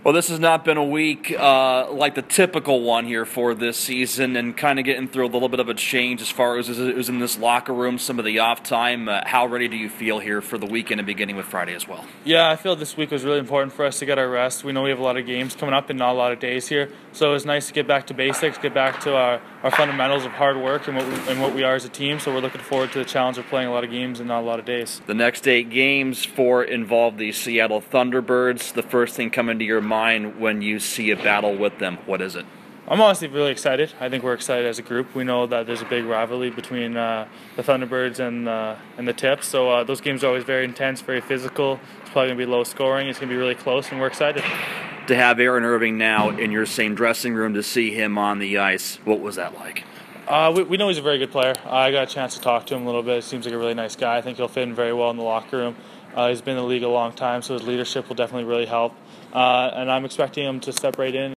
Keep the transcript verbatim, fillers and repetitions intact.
Well, this has not been a week uh, like the typical one here for this season, and kind of getting through a little bit of a change as far as it was in this locker room, some of the off time. Uh, how ready do you feel here for the weekend and beginning with Friday as well? Yeah, I feel this week was really important for us to get our rest. We know we have a lot of games coming up and not a lot of days here, so it was nice to get back to basics, get back to our, our fundamentals of hard work and what, we, and what we are as a team, so we're looking forward to the challenge of playing a lot of games and not a lot of days. The next eight games for involve the Seattle Thunderbirds. The first thing coming to your mind when you see a battle with them, what is it? I'm honestly really excited. I think we're excited as a group. We know that there's a big rivalry between uh, the Thunderbirds and, uh, and the Tips, so uh, those games are always very intense, very physical. It's probably going to be low scoring. It's going to be really close, and we're excited. To have Aaron Irving now in your same dressing room, to see him on the ice, what was that like? Uh, we, we know he's a very good player. Uh, I got a chance to talk to him a little bit. He seems like a really nice guy. I think he'll fit in very well in the locker room. Uh, he's been in the league a long time, so his leadership will definitely really help. Uh, and I'm expecting him to step right in.